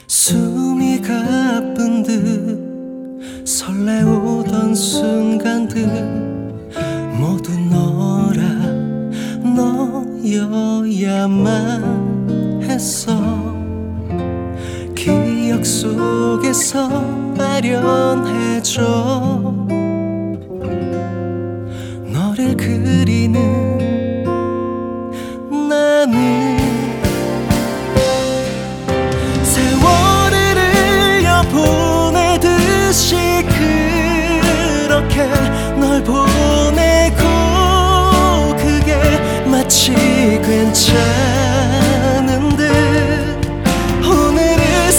숨이 가쁜 듯 설레오던 순간들 모두 너라 너여야만 했어. 기억 속에서 아련해져 너를 그리는 나는 보내듯이 그렇게 널 보내고 그게 마치 괜찮은 듯 오늘을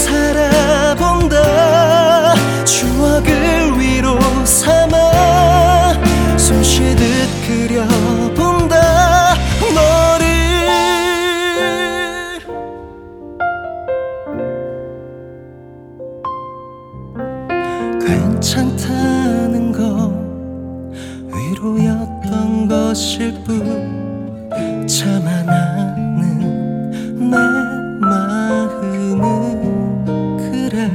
살아본다. 추억을 위로 삼아 숨쉬듯 그려본다 너를. 괜찮다는 건 위로였던 것일 뿐 차마 나는 내 마음은 그래.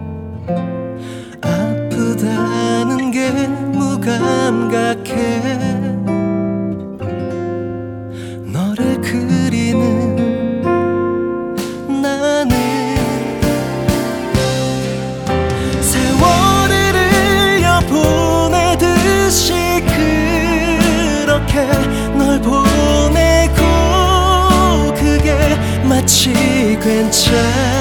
아프다는 게 무감각해 너를 그리는 나는. 보내듯이 그렇게 널 보내고 그게 마치 괜찮은